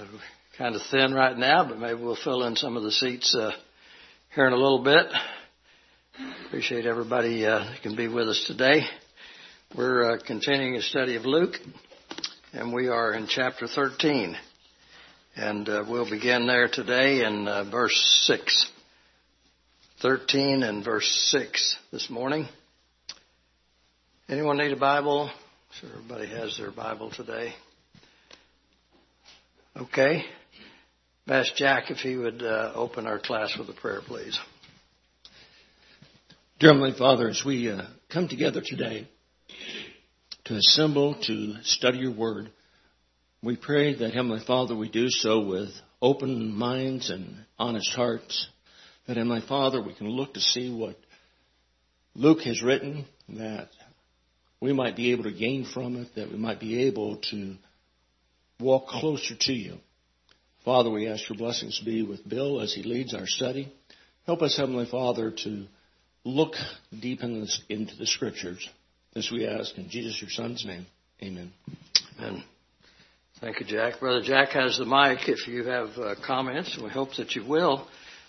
kind of thin right now, but maybe we'll fill in some of the seats here in a little bit. Appreciate everybody that can be with us today. We're continuing a study of Luke, and we are in chapter 13. And we'll begin there today in verse 6. 13 and verse 6 this morning. Anyone need a Bible? Sure, everybody has their Bible today. Okay. Ask Jack if he would open our class with a prayer, please. Dear Heavenly Father, as we come together today to assemble to study your word, we pray that, Heavenly Father, we do so with open minds and honest hearts. That, Heavenly Father, we can look to see what Luke has written, that we might be able to gain from it, that we might be able to walk closer to you. Father, we ask your blessings to be with Bill as he leads our study. Help us, Heavenly Father, to look deep into the Scriptures. This we ask in Jesus, your Son's name. Amen. Amen. Thank you, Jack. Brother Jack has the mic if you have comments, and we hope that you will.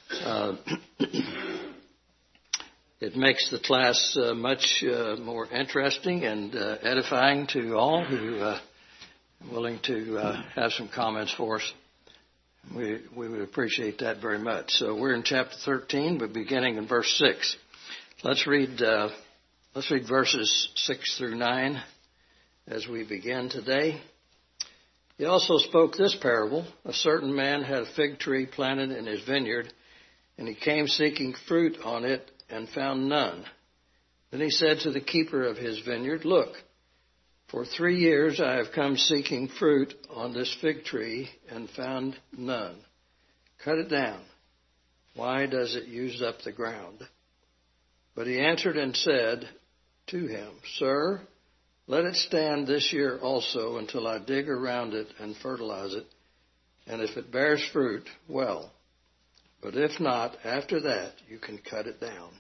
It makes the class much more interesting and edifying to all who are willing to have some comments for us. We would appreciate that very much. So we're in chapter 13, but beginning in verse 6. Let's read verses 6 through 9 as we begin today. He also spoke this parable. A certain man had a fig tree planted in his vineyard, and he came seeking fruit on it and found none. Then he said to the keeper of his vineyard, "Look, for 3 years I have come seeking fruit on this fig tree and found none. Cut it down. Why does it use up the ground?" But he answered and said to him, "Sir, let it stand this year also until I dig around it and fertilize it. And if it bears fruit, well. But if not, after that, you can cut it down."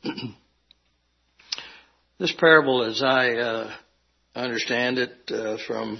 This parable, as I understand it from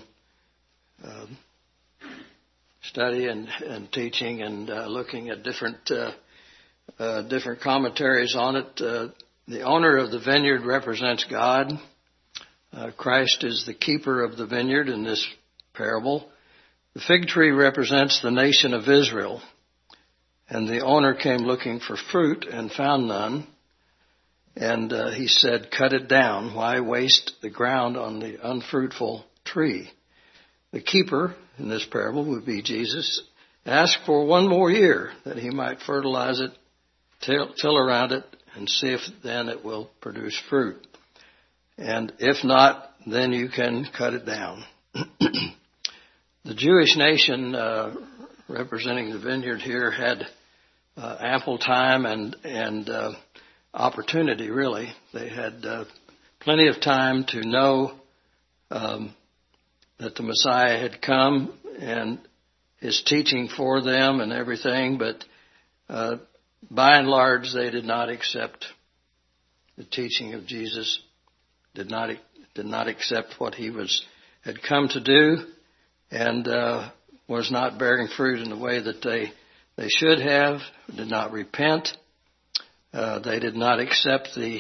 study and teaching and looking at different commentaries on it, the owner of the vineyard represents God. Christ is the keeper of the vineyard in this parable. The fig tree represents the nation of Israel. And the owner came looking for fruit and found none. And he said, "Cut it down. Why waste the ground on the unfruitful tree?" The keeper in this parable would be Jesus. Asked for 1 more year that he might fertilize it, till around it, and see if then it will produce fruit. And if not, then you can cut it down. The Jewish nation representing the vineyard here had ample time and opportunity, really. They had plenty of time to know that the Messiah had come and his teaching for them and everything, but by and large they did not accept the teaching of Jesus, did not accept what he had come to do, and was not bearing fruit in the way that they should have, did not repent. They did not accept in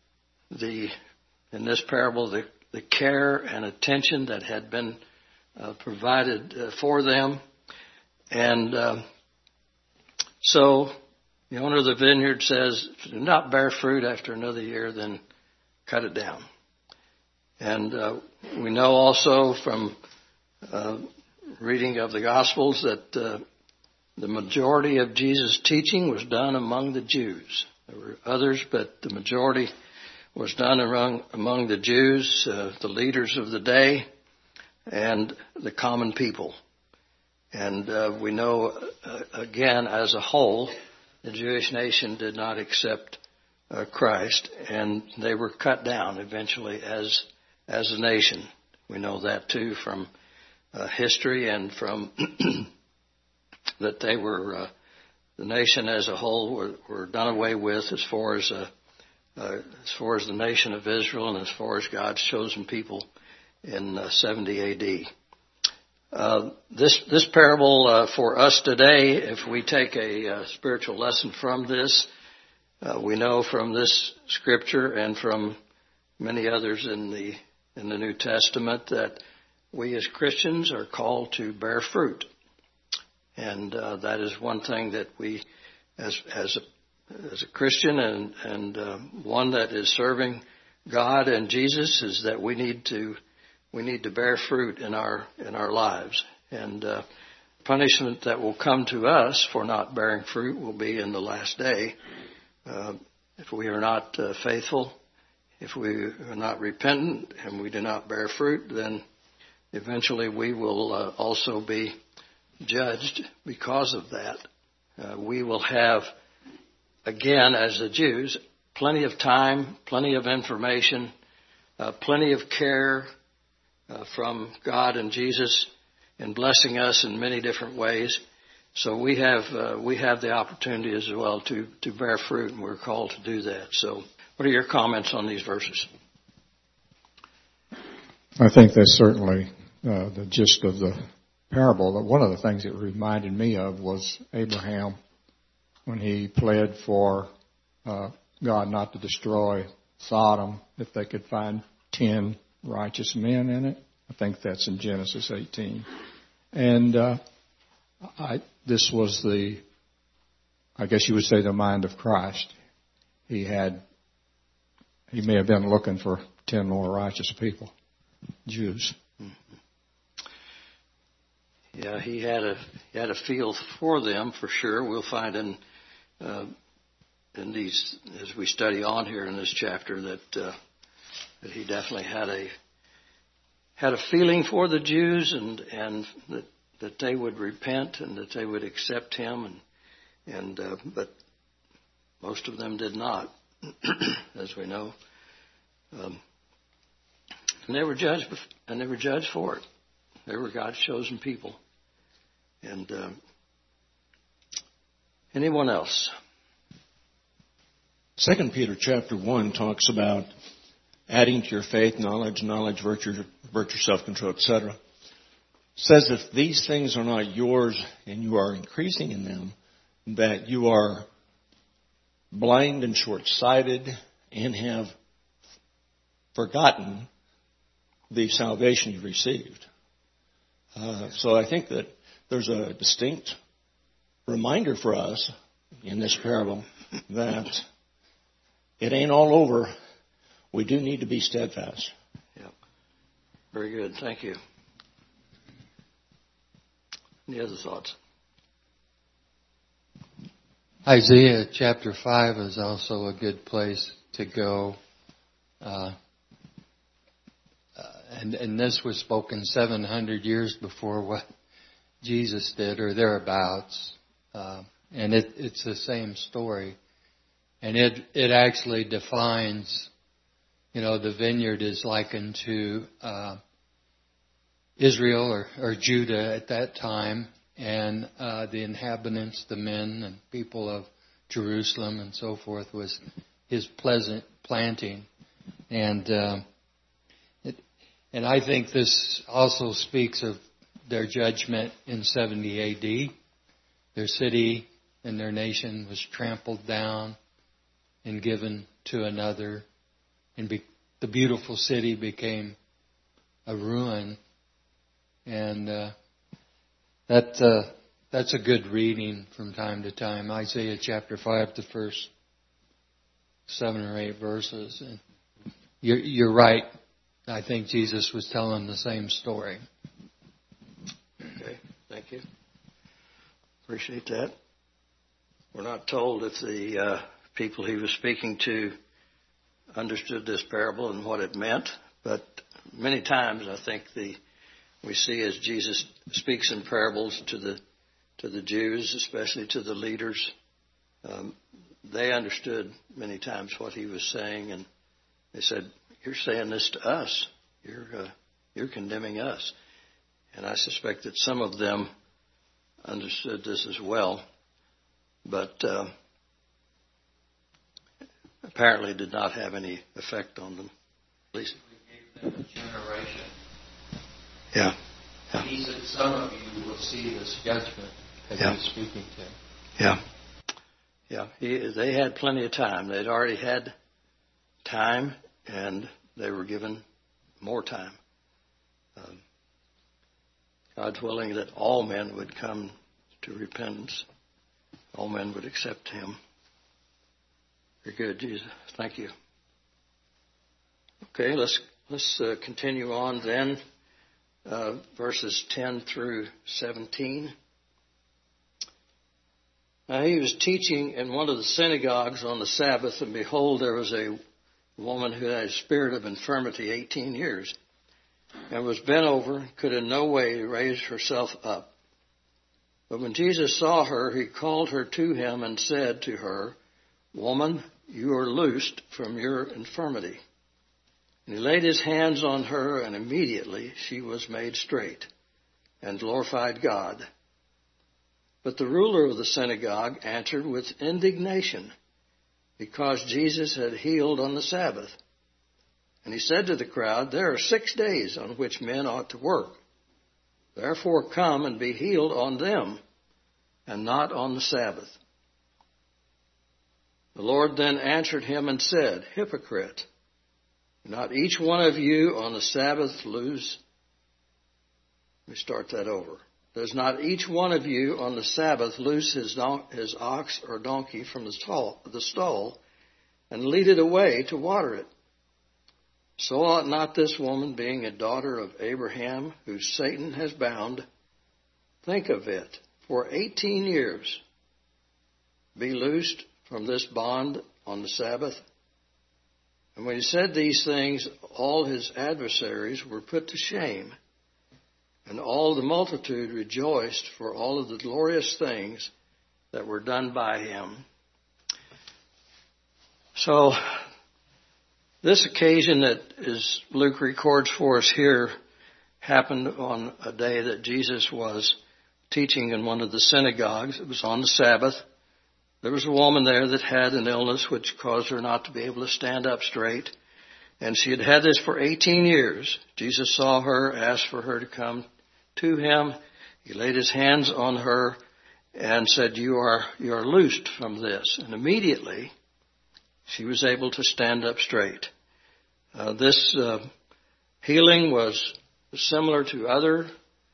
this parable, the care and attention that had been provided for them. And so the owner of the vineyard says, "If it do not bear fruit after another year, then cut it down." And we know also from reading of the Gospels that the majority of Jesus' teaching was done among the Jews. There were others, but the majority was done among the Jews, the leaders of the day, and the common people. And we know, again, as a whole, the Jewish nation did not accept Christ, and they were cut down eventually as a nation. We know that too from history and from that they were the nation as a whole were done away with as far as the nation of Israel and as far as God's chosen people in 70 A.D. This parable for us today, if we take a spiritual lesson from this, we know from this scripture and from many others in the New Testament that we as Christians are called to bear fruit, and that is one thing that we, as a Christian and one that is serving God and Jesus, is that we need to bear fruit in our lives, and punishment that will come to us for not bearing fruit will be in the last day. If we are not faithful, if we are not repentant, and we do not bear fruit, then eventually we will also be judged because of that. We will have, again, as the Jews, plenty of time, plenty of information, plenty of care from God and Jesus in blessing us in many different ways. So we have the opportunity as well to bear fruit, and we're called to do that. So what are your comments on these verses? I think that's certainly the gist of the parable. One of the things it reminded me of was Abraham when he pled for God not to destroy Sodom if they could find 10 righteous men in it. I think that's in Genesis 18. And this was I guess you would say, the mind of Christ. He may have been looking for 10 more righteous people, Jews. Yeah, he had a feel for them for sure. We'll find in these, as we study on here in this chapter, that he definitely had a feeling for the Jews, and that they would repent and that they would accept him, but most of them did not, as we know. And they were judged for it. They were God's chosen people. And anyone else? 2 Peter chapter 1 talks about adding to your faith knowledge, virtue, self-control, etc. Says if these things are not yours and you are increasing in them, that you are blind and short-sighted and have forgotten the salvation you've received. So I think that there's a distinct reminder for us in this parable that it ain't all over. We do need to be steadfast. Yeah. Very good. Thank you. Any other thoughts? Isaiah chapter 5 is also a good place to go. And this was spoken 700 years before what Jesus did, or thereabouts. And it's the same story. And it actually defines, the vineyard is likened to Israel or Judah at that time, and the inhabitants, the men and people of Jerusalem and so forth, was his pleasant planting. And I think this also speaks of their judgment in 70 A.D. Their city and their nation was trampled down and given to another, and the beautiful city became a ruin. And that's a good reading from time to time. Isaiah chapter 5, the first 7 or 8 verses. And you're right. I think Jesus was telling the same story. Okay, thank you. Appreciate that. We're not told if the people he was speaking to understood this parable and what it meant, but many times I think we see as Jesus speaks in parables to the Jews, especially to the leaders, they understood many times what he was saying, and they said, "You're saying this to us. You're condemning us." And I suspect that some of them understood this as well, but apparently did not have any effect on them. At least we gave them a generation. Yeah, He said, some of you will see this judgment that he was speaking to. Yeah. Yeah. They had plenty of time. They'd already had time, and they were given more time. God's willing that all men would come to repentance. All men would accept him. Very good, Jesus. Thank you. Okay, let's continue on then. Verses 10 through 17. Now he was teaching in one of the synagogues on the Sabbath, and behold, there was a woman who had a spirit of infirmity 18 years, and was bent over, could in no way raise herself up. But when Jesus saw her, he called her to him and said to her, Woman, you are loosed from your infirmity. And he laid his hands on her, and immediately she was made straight, and glorified God. But the ruler of the synagogue answered with indignation, because Jesus had healed on the Sabbath. And he said to the crowd, There are 6 days on which men ought to work. Therefore come and be healed on them, and not on the Sabbath. The Lord then answered him and said, Hypocrite, not each one of you on the Sabbath loose. Let me start that over. Does not each one of you on the Sabbath loose his ox or donkey from the stall and lead it away to water it? So ought not this woman, being a daughter of Abraham, whom Satan has bound, think of it, for 18 years, be loosed from this bond on the Sabbath? And when he said these things, all his adversaries were put to shame, and all the multitude rejoiced for all of the glorious things that were done by him. So, this occasion that Luke records for us here happened on a day that Jesus was teaching in one of the synagogues. It was on the Sabbath. There was a woman there that had an illness which caused her not to be able to stand up straight. And she had had this for 18 years. Jesus saw her, asked for her to come to him. He laid his hands on her and said, You are loosed from this. And immediately she was able to stand up straight. This healing was similar to other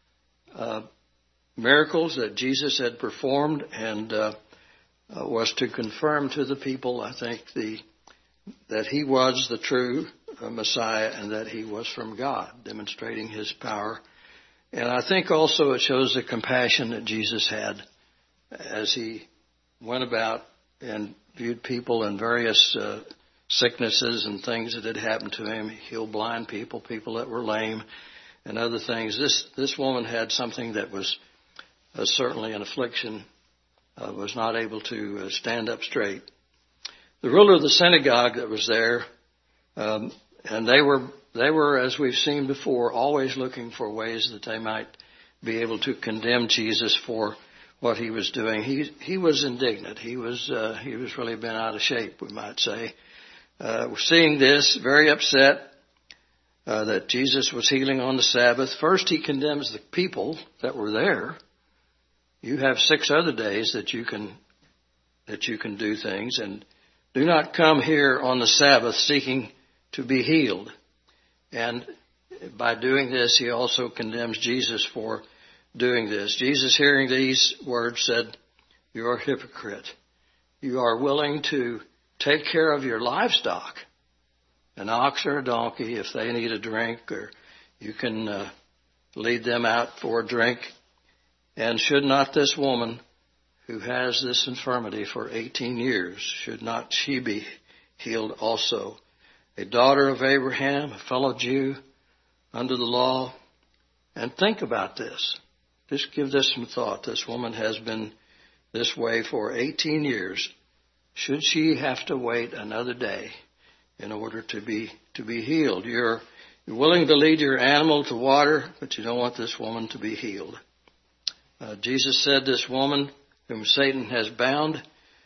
miracles that Jesus had performed, and was to confirm to the people, I think, that he was the true Messiah and that he was from God, demonstrating his power. And I think also it shows the compassion that Jesus had as he went about and viewed people in various sicknesses and things that had happened to him. He healed blind people, people that were lame, and other things. This woman had something that was certainly an affliction, was not able to stand up straight. The ruler of the synagogue that was there, and they were, as we've seen before, always looking for ways that they might be able to condemn Jesus for what he was doing. He was indignant. He was really bent out of shape, we might say. Seeing this, very upset that Jesus was healing on the Sabbath. First, he condemns the people that were there. You have 6 other days that you can do things, and do not come here on the Sabbath seeking to be healed. And by doing this, he also condemns Jesus for doing this. Jesus, hearing these words, said, You are a hypocrite. You are willing to take care of your livestock, an ox or a donkey, if they need a drink, or you can lead them out for a drink. And should not this woman who has this infirmity for 18 years, should not she be healed also? A daughter of Abraham, a fellow Jew under the law. And think about this. Just give this some thought. This woman has been this way for 18 years. Should she have to wait another day in order to be healed? You're willing to lead your animal to water, but you don't want this woman to be healed. Jesus said, this woman whom Satan has bound,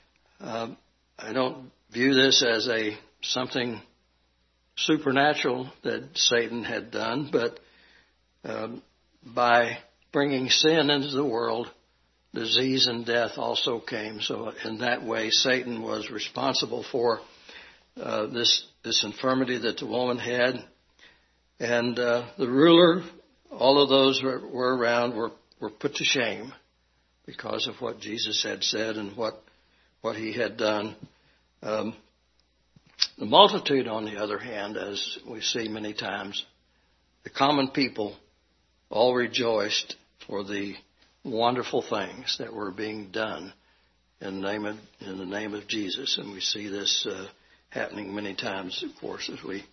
I don't view this as something supernatural that Satan had done, but by bringing sin into the world, disease and death also came. So in that way, Satan was responsible for this infirmity that the woman had. And the ruler, all of those who were around were put to shame because of what Jesus had said and what he had done. The multitude, on the other hand, as we see many times, the common people all rejoiced for the wonderful things that were being done in the name of Jesus. And we see this happening many times, of course,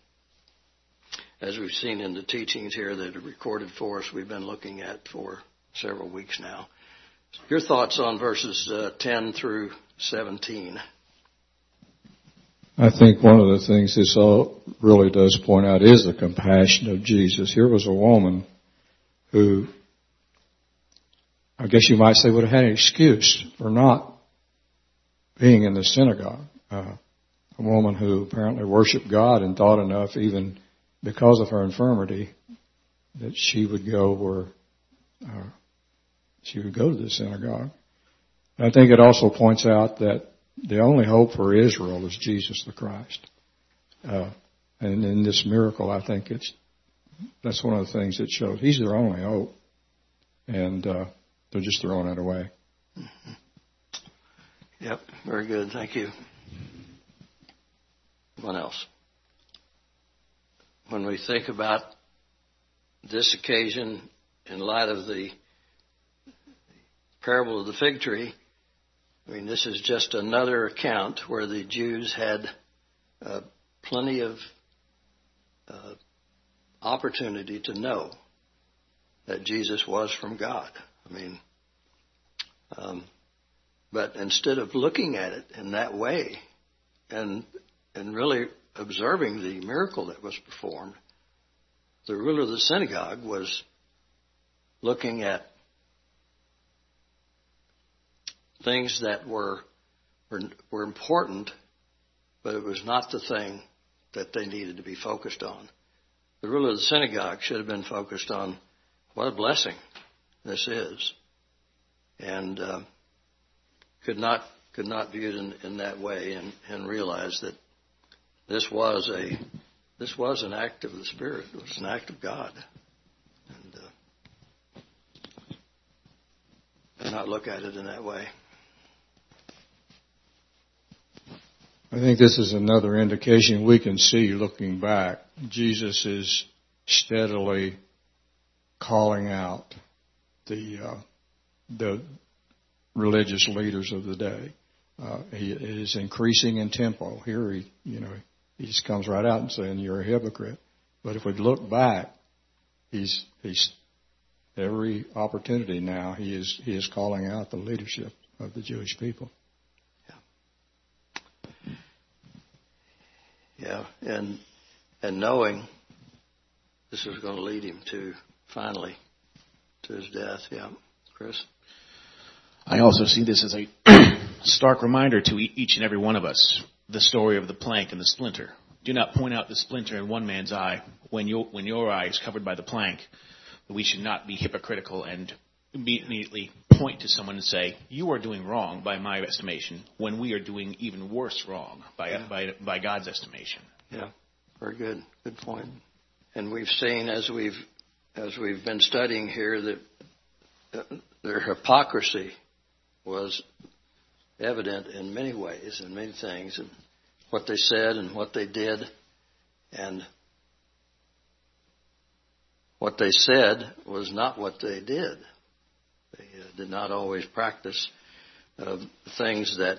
as we've seen in the teachings here that are recorded for us, we've been looking at for several weeks now. Your thoughts on verses 10 through 17? I think one of the things this all really does point out is the compassion of Jesus. Here was a woman who, I guess you might say, would have had an excuse for not being in the synagogue. A woman who apparently worshiped God and thought enough, even because of her infirmity, that she would go to the synagogue. And I think it also points out that the only hope for Israel is Jesus the Christ. And in this miracle, I think that's one of the things it shows. He's their only hope. And they're just throwing it away. Mm-hmm. Yep, very good. Thank you. What else? When we think about this occasion in light of the parable of the fig tree, I mean, this is just another account where the Jews had plenty of opportunity to know that Jesus was from God. I mean, but instead of looking at it in that way and really observing the miracle that was performed, the ruler of the synagogue was looking at things that were important, but it was not the thing that they needed to be focused on. The ruler of the synagogue should have been focused on what a blessing this is, and could not view it in that way and realize that this was an act of the Spirit. It was an act of God, and not look at it in that way. I think this is another indication we can see looking back. Jesus is steadily calling out the religious leaders of the day. He is increasing in tempo. Here he just comes right out and saying, "You're a hypocrite." But if we look back, he's every opportunity now he is calling out the leadership of the Jewish people. Yeah, and knowing this was going to lead him finally to his death. Yeah, Chris? I also see this as a stark reminder to each and every one of us, the story of the plank and the splinter. Do not point out the splinter in one man's eye when your eye is covered by the plank. We should not be hypocritical and immediately point to someone and say, "You are doing wrong by my estimation," when we are doing even worse wrong by God's estimation. Yeah, very good. Good point. And we've seen as we've been studying here that their hypocrisy was evident in many ways and many things, and what they said and what they did, and what they said was not what they did. They did not always practice the things that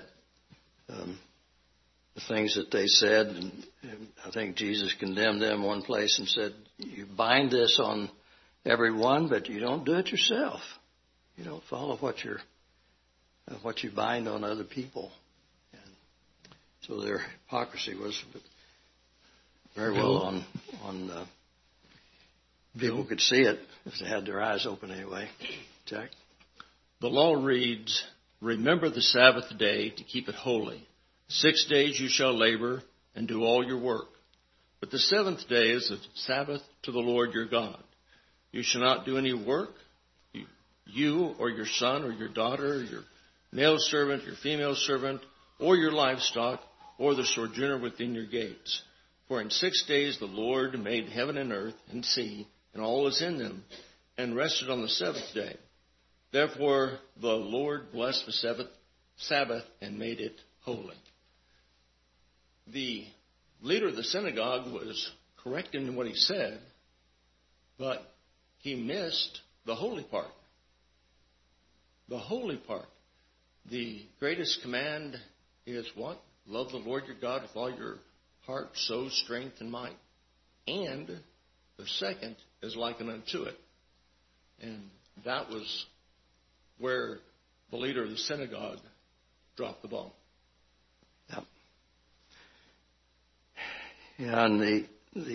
they said, and I think Jesus condemned them one place and said, "You bind this on everyone, but you don't do it yourself. You don't follow what you bind on other people." And so their hypocrisy was very well on. People could see it if they had their eyes open anyway. Jack? The law reads, "Remember the Sabbath day to keep it holy. 6 days you shall labor and do all your work. But the seventh day is a Sabbath to the Lord your God. You shall not do any work, you or your son or your daughter, your male servant, your female servant, or your livestock, or the sojourner within your gates. For in 6 days the Lord made heaven and earth and sea, and all is in them, and rested on the seventh day. Therefore the Lord blessed the Sabbath and made it holy. The leader of the synagogue was correct in what he said, but he missed the holy part. The holy part. The greatest command is what? Love the Lord your God with all your heart, soul, strength, and might. And the second is likened unto it. And that was where the leader of the synagogue dropped the ball. Yep. Yeah, and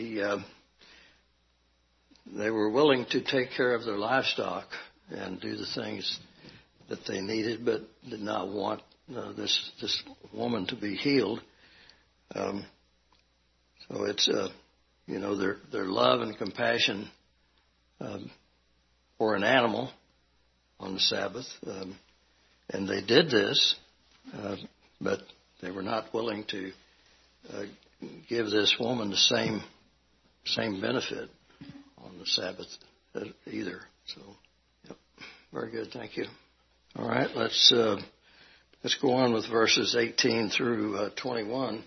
they were willing to take care of their livestock and do the things that they needed, but did not want this woman to be healed. So it's their love and compassion for an animal on the Sabbath, and they did this, but they were not willing to give this woman the same benefit on the Sabbath either. So, yep, very good. Thank you. All right, let's go on with verses 18 through 21.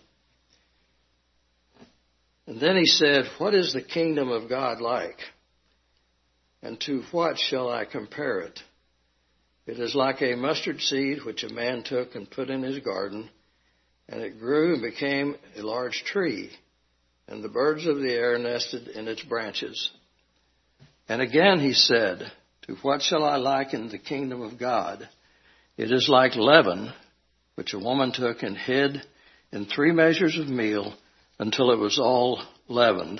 And then he said, "What is the kingdom of God like? And to what shall I compare it? It is like a mustard seed which a man took and put in his garden, and it grew and became a large tree, and the birds of the air nested in its branches." And again he said, "To what shall I liken the kingdom of God? It is like leaven, which a woman took and hid in 3 measures of meal until it was all leavened."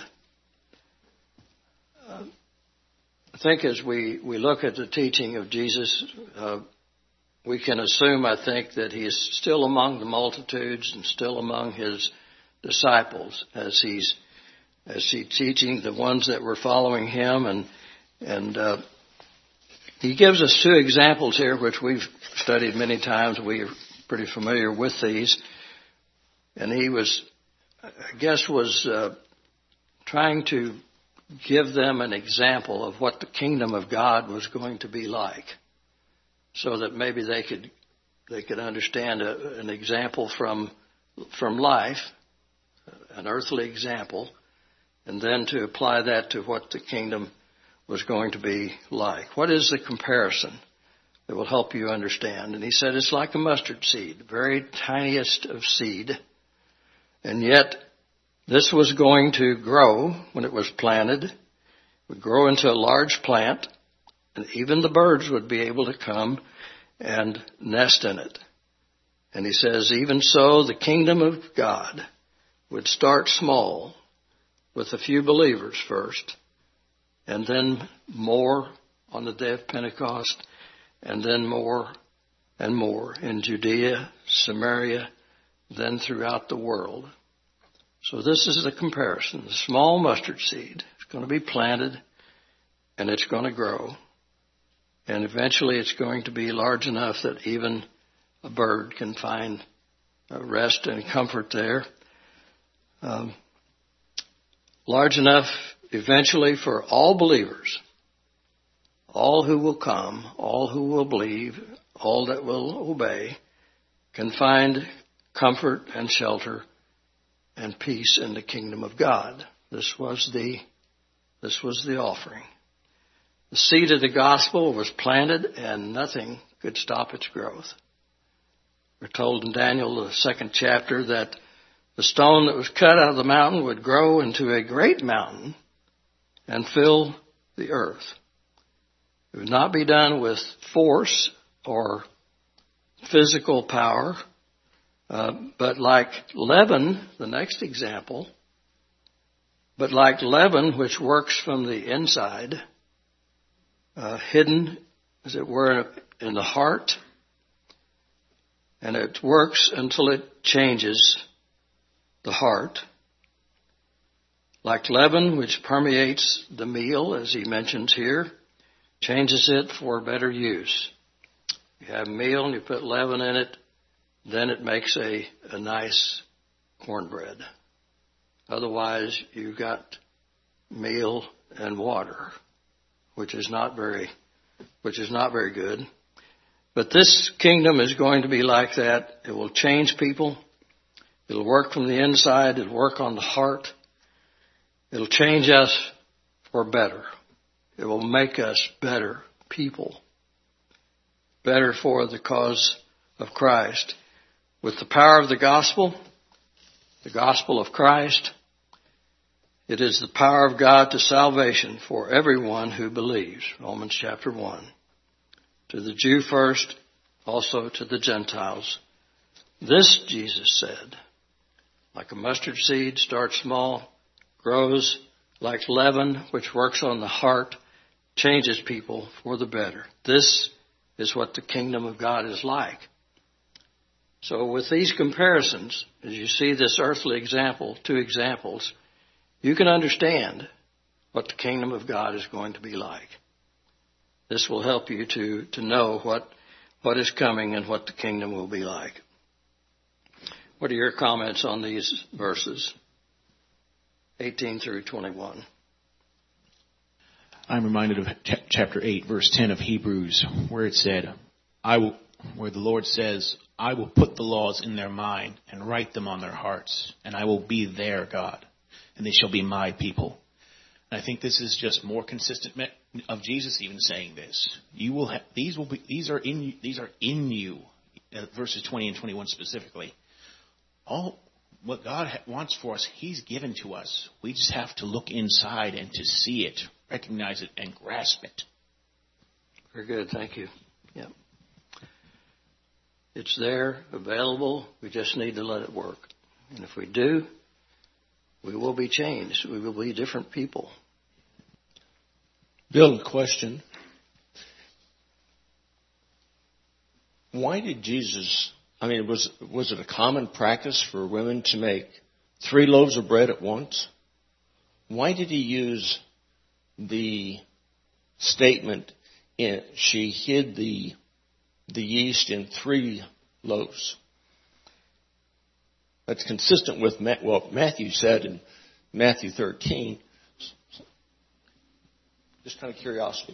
I think as we look at the teaching of Jesus, we can assume, I think, that he is still among the multitudes and still among his disciples as he's teaching the ones that were following him, and he gives us 2 examples here, which we've studied many times. We are pretty familiar with these. And he was trying to give them an example of what the kingdom of God was going to be like, so that maybe they could understand an example from life, an earthly example, and then to apply that to what the kingdom was going to be like. What is the comparison that will help you understand? And he said it's like a mustard seed, the very tiniest of seed. And yet this was going to grow when it was planted. It would grow into a large plant, and even the birds would be able to come and nest in it. And he says, even so, the kingdom of God would start small with a few believers first, and then more on the day of Pentecost, and then more and more in Judea, Samaria, then throughout the world. So this is the comparison. The small mustard seed is going to be planted, and it's going to grow. And eventually it's going to be large enough that even a bird can find rest and comfort there. Large enough eventually for all believers, all who will come, all who will believe, all that will obey, can find comfort and shelter and peace in the kingdom of God. This was the offering. The seed of the gospel was planted, and nothing could stop its growth. We're told in Daniel, the 2nd chapter, that the stone that was cut out of the mountain would grow into a great mountain and fill the earth. It would not be done with force or physical power, but like leaven, the next example, but like leaven which works from the inside, hidden, as it were, in the heart, and it works until it changes the heart. like leaven, which permeates the meal, as he mentions here, changes it for better use. You have meal and you put leaven in it, then it makes a nice cornbread. Otherwise, you've got meal and water, which is not very good. But this kingdom is going to be like that. It will change people. It'll work from the inside. It'll work on the heart. It'll change us for better. It will make us better people. Better for the cause of Christ. With the power of the gospel of Christ, it is the power of God to salvation for everyone who believes. Romans chapter 1. To the Jew first, also to the Gentiles. This, Jesus said, like a mustard seed, starts small, grows like leaven, which works on the heart, changes people for the better. This is what the kingdom of God is like. So with these comparisons, as you see this earthly example, 2 examples, you can understand what the kingdom of God is going to be like. This will help you to know what is coming and what the kingdom will be like. What are your comments on these verses, 18 through 21? I'm reminded of chapter 8, verse 10 of Hebrews, where it said, where the Lord says, I will put the laws in their mind and write them on their hearts, and I will be their God, and they shall be my people. And I think this is just more consistent of Jesus even saying this. You will have, these are in you, verses 20 and 21 specifically. All what God wants for us, He's given to us. We just have to look inside and to see it, recognize it, and grasp it. Very good. Thank you. Yeah. It's there, available. We just need to let it work. And if we do, we will be changed. We will be different people. Bill, a question. Why did Jesus, was it a common practice for women to make 3 loaves of bread at once? Why did He use the statement, she hid the yeast in 3 loaves? That's consistent with what Matthew said in Matthew 13. Just kind of curiosity.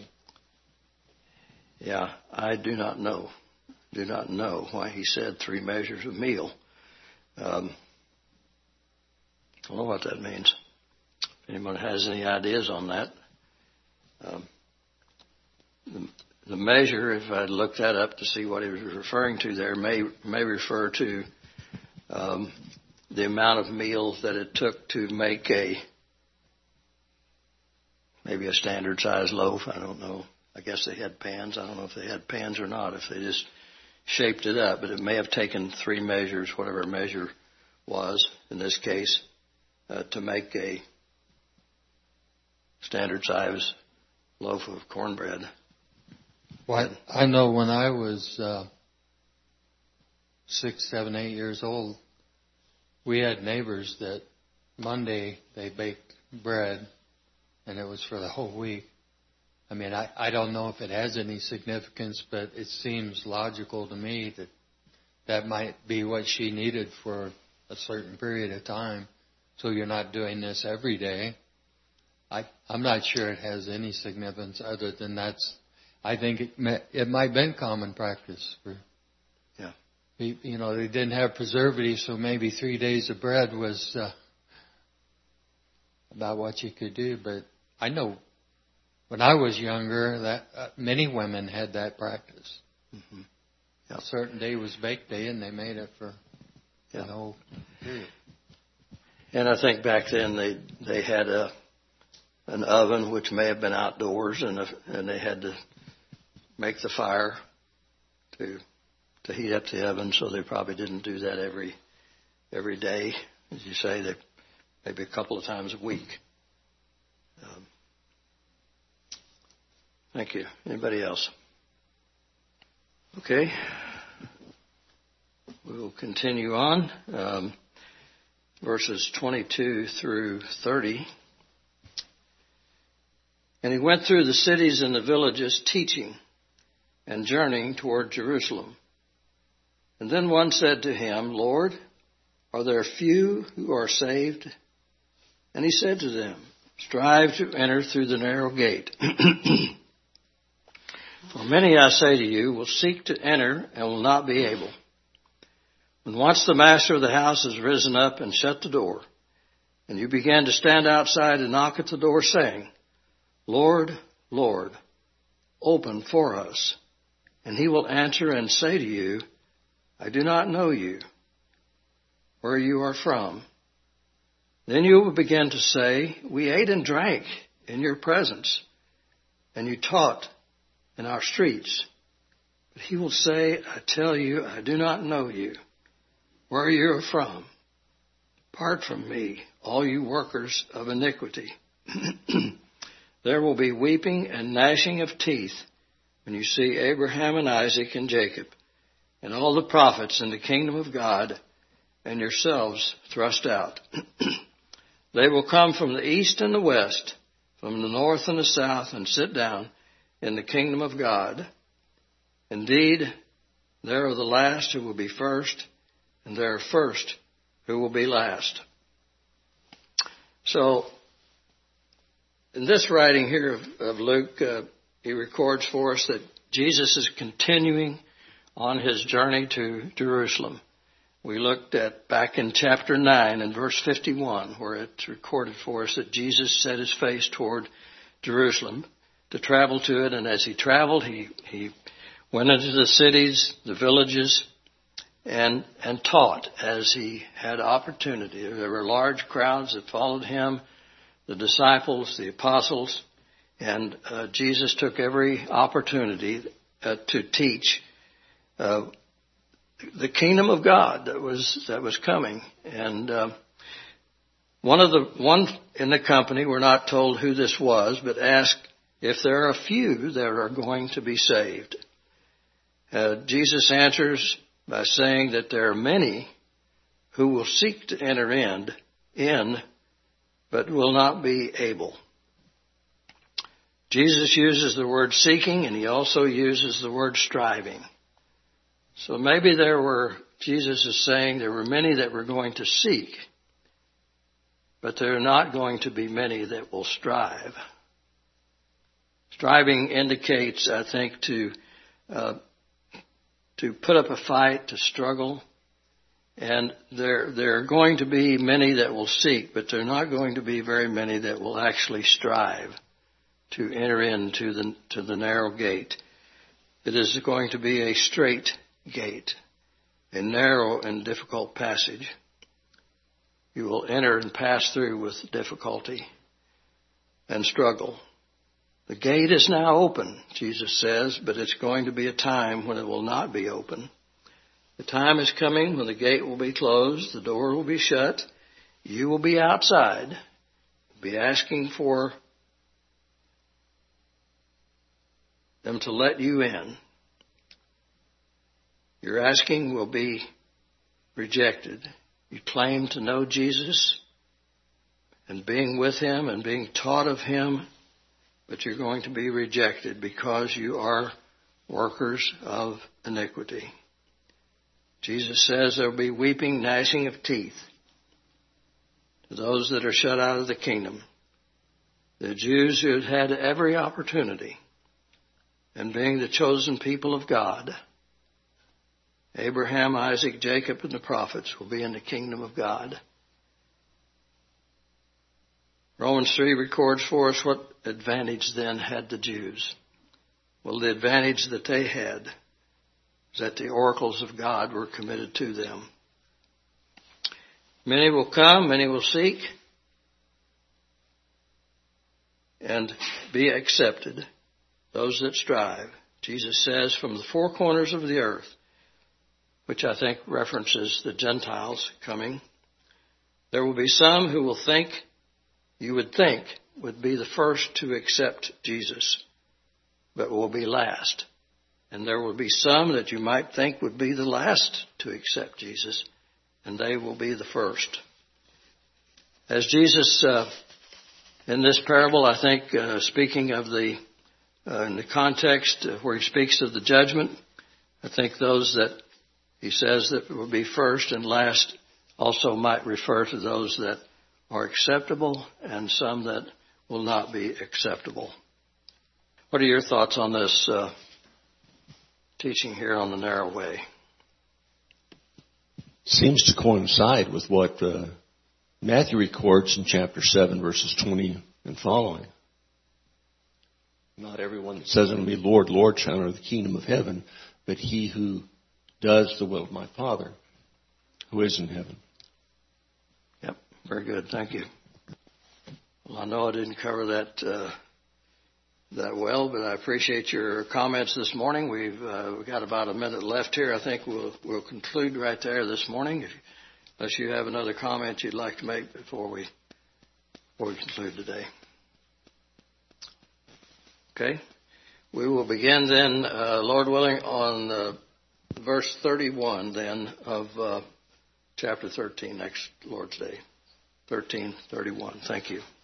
Yeah, I do not know. Do not know why He said 3 measures of meal. I don't know what that means. If anyone has any ideas on that. The measure, if I looked that up to see what he was referring to there, may refer to the amount of meal that it took to make maybe a standard size loaf. I don't know. I guess they had pans. I don't know if they had pans or not, if they just shaped it up. But it may have taken 3 measures, whatever measure was in this case, to make a standard size loaf of cornbread. Well, I know when I was 6, 7, 8 years old, we had neighbors that Monday they baked bread, and it was for the whole week. I mean, I don't know if it has any significance, but it seems logical to me that might be what she needed for a certain period of time. So you're not doing this every day. I'm not sure it has any significance other than I think it might have been common practice for. Yeah. You know, they didn't have preservatives, so maybe 3 days of bread was about what you could do. But I know when I was younger that many women had that practice. Mm-hmm. Yep. A certain day was bake day, and they made it for the whole period. And I think back then they had an oven which may have been outdoors, and they had to make the fire to heat up the oven, so they probably didn't do that every day, as you say, maybe a couple of times a week. Thank you. Anybody else? Okay. We will continue on. verses 22 through 30. And he went through the cities and the villages, teaching and journeying toward Jerusalem. And then one said to him, Lord, are there few who are saved? And he said to them, strive to enter through the narrow gate. For many, I say to you, will seek to enter and will not be able. When once the master of the house has risen up and shut the door, and you begin to stand outside and knock at the door, saying, Lord, Lord, open for us. And he will answer and say to you, I do not know you, where you are from. Then you will begin to say, we ate and drank in your presence, and you taught in our streets. But he will say, I tell you, I do not know you, where you are from. Depart from me, all you workers of iniquity. There will be weeping and gnashing of teeth when you see Abraham and Isaac and Jacob and all the prophets in the kingdom of God and yourselves thrust out. They will come from the east and the west, from the north and the south, and sit down in the kingdom of God. Indeed, there are the last who will be first, and there are first who will be last. So, in this writing here of Luke, he records for us that Jesus is continuing on his journey to Jerusalem. We looked at back in chapter 9 and verse 51, where it's recorded for us that Jesus set his face toward Jerusalem to travel to it. And as he traveled, he went into the cities, the villages, and taught as he had opportunity. There were large crowds that followed him, the disciples, the apostles, and Jesus took every opportunity to teach the kingdom of God that was coming. And one in the company, we're not told who this was, but asked if there are a few that are going to be saved. Jesus answers by saying that there are many who will seek to enter in, but will not be able. Jesus uses the word seeking, and he also uses the word striving. So maybe Jesus is saying there were many that were going to seek, but there are not going to be many that will strive. Striving indicates, I think, to put up a fight, to struggle. And there are going to be many that will seek, but there are not going to be very many that will actually strive to enter into the narrow gate. It is going to be a straight gate, a narrow and difficult passage. You will enter and pass through with difficulty and struggle. The gate is now open, Jesus says, but it's going to be a time when it will not be open. The time is coming when the gate will be closed, the door will be shut, you will be outside, be asking for them to let you in. Your asking will be rejected. You claim to know Jesus and being with him and being taught of him, but you're going to be rejected because you are workers of iniquity. Jesus says there will be weeping, gnashing of teeth to those that are shut out of the kingdom. The Jews who had every opportunity, and being the chosen people of God, Abraham, Isaac, Jacob, and the prophets will be in the kingdom of God. Romans 3 records for us what advantage then had the Jews. Well, the advantage that they had is that the oracles of God were committed to them. Many will come, many will seek, and be accepted. Those that strive. Jesus says, from the four corners of the earth, which I think references the Gentiles coming, there will be some who will think, you would think, would be the first to accept Jesus, but will be last. And there will be some that you might think would be the last to accept Jesus, and they will be the first. As Jesus, in this parable, I think, speaking of in the context where he speaks of the judgment, I think those that he says that will be first and last also might refer to those that are acceptable and some that will not be acceptable. What are your thoughts on this teaching here on the narrow way? Seems to coincide with what Matthew records in chapter 7, verses 20 and following. Not everyone that says unto me, Lord, Lord, shall enter the kingdom of heaven, but he who does the will of my Father who is in heaven. Yep, very good. Thank you. Well, I know I didn't cover that well, but I appreciate your comments this morning. We've got about a minute left here. I think we'll conclude right there this morning, unless you have another comment you'd like to make before we conclude today. Okay. We will begin then, Lord willing, on verse 31 then of chapter 13 next Lord's Day. 13:31. Thank you.